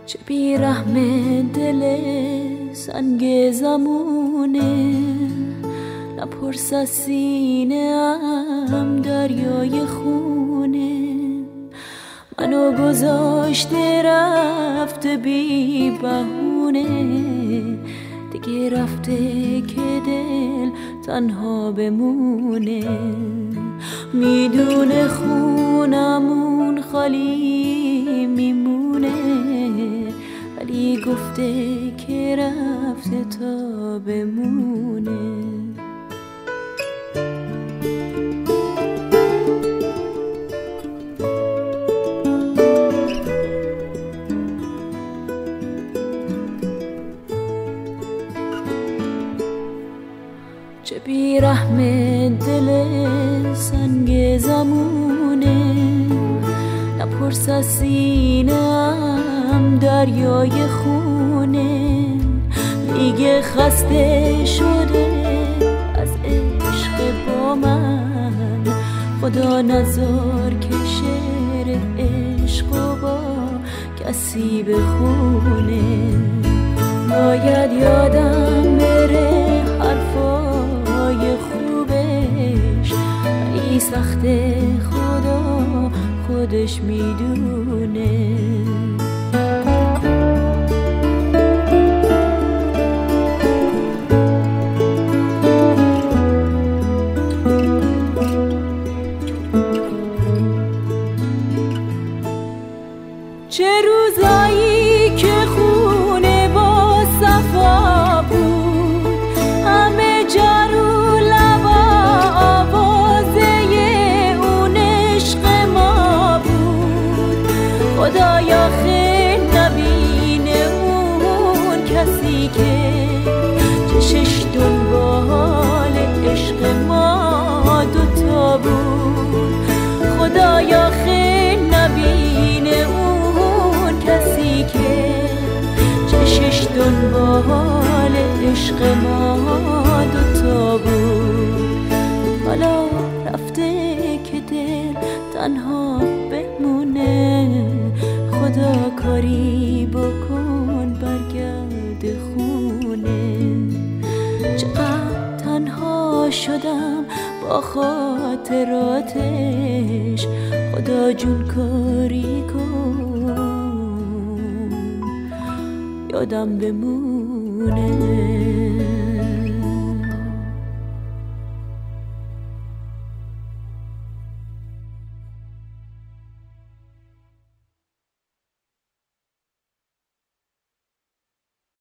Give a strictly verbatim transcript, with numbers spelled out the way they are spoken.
چه بیرحم دل سنگ زمونه، نپرس از سینه ام دریای خونه. منو گذاشته رفته بی بهونه، دیگه رفته که دل تنها بمونه. میدونه خونمون خالی میمونه، ولی گفته که رفته تا بمونه. چه بیرحم دل سنگ زمونه، نپرس از سینه ام دریای خونه. دیگه خسته شده از عشق با من، خدا نذار که شعر عشق با کسی بخونه. باید یادم بره حرفای خوبش، ولی سخته خدا خودش میدونه. چه روزایی که خونه با صفا بود، همه جا رو لبا آوازه اون عشق ما بود. خدایا خیر نبینه اون کسی که چشش دنبال عشق ما دوتا بود. خدایا خیر نبینه اون کسی که چشش دنبال عشق ما دوتا بود. حالا رفته که دل تنها بمونه، خدا کاری بکن برگرد خونه. چقدر تنها شدم با خاطراتش، خدا جون کاری کن یادم بمونه.